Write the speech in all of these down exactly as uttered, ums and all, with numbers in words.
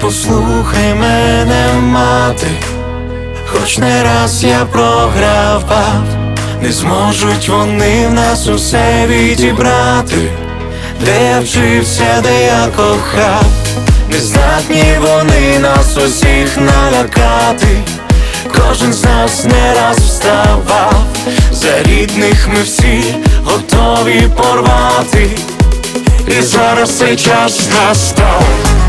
послухай мене, мати, хоч не раз я програвав, не зможуть вони в нас усе відібрати. Де я вчився, де я кохав, не здатні вони нас усіх налякати. Кожен з нас не раз вставав, за рідних ми всі готові порвати. І зараз цей час настав.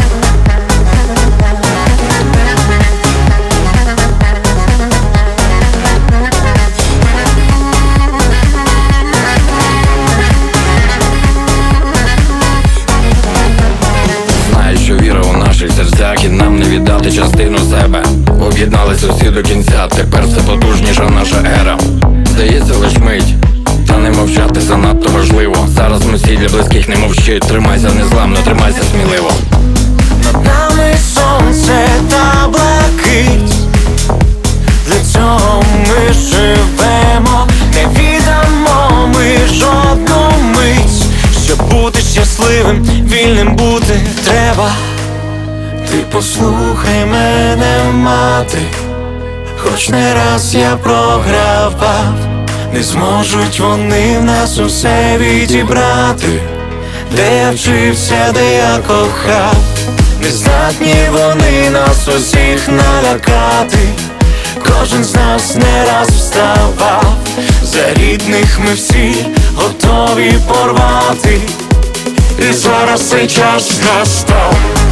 Знаю, що віра у наших серцях, і нам не віддати частину себе. Об'єдналися всі до кінця, тепер все потужніша наша ера. Здається лиш мить, та не мовчати занадто важливо. Зараз ми всі для близьких не мовчи. Тримайся незламно, тримайся сміливо. Над нами сонце та блакить, для цього ми живемо. Не віддамо ми жодну мить, щоб бути щасливим, вільним бути треба. Ти послухай мене, мати, хоч не раз я програвав, не зможуть вони в нас усе відібрати. Де я вчився, де я кохав, не здатні вони нас усіх налякати. Кожен з нас не раз вставав, за рідних ми всі готові порвати. І зараз цей час настав.